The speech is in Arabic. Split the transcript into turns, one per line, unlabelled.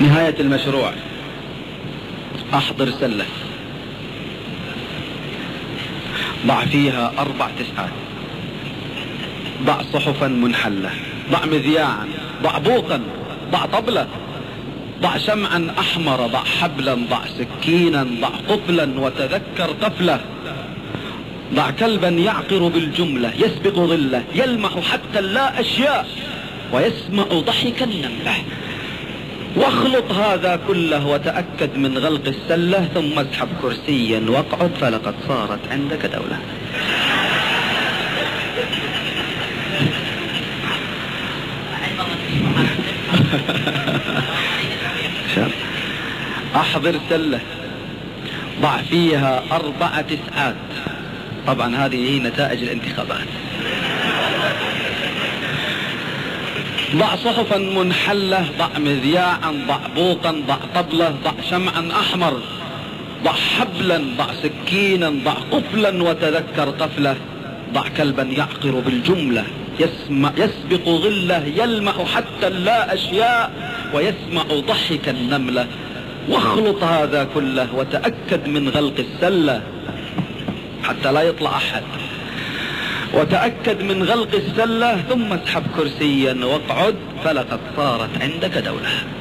نهاية المشروع. أحضر سلة ضع فيها 4 تسعات، ضع صحفا منحلة، ضع مذياعا، ضع بوقا، ضع طبلة، ضع شمعا أحمر، ضع حبلا، ضع سكينا، ضع قفلا، وتذكر قفلة. ضع كلبا يعقر بالجملة، يسبق ظله، يلمح حتى لا أشياء، ويسمع ضحك النملة. واخلط هذا كله وتأكد من غلق السلة، ثم اسحب كرسيا واقعد، فلقد صارت عندك دولة. أحضر سلة ضع فيها 4 تسعات، طبعا هذه هي نتائج الانتخابات. ضع صحفا منحلة، ضع مذياعا، ضع بوقا، ضع طبلة، ضع شمعا أحمر، ضع حبلا، ضع سكينا، ضع قفلا، وتذكر قفلة. ضع كلبا يعقر بالجملة، يسبق ظله، يلمح حتى لا أشياء، ويسمع ضحك النملة. واخلط هذا كله وتأكد من غلق السلة حتى لا يطلع أحد، وتأكد من غلق السلة، ثم اسحب كرسيا واقعد، فلقد صارت عندك دولة.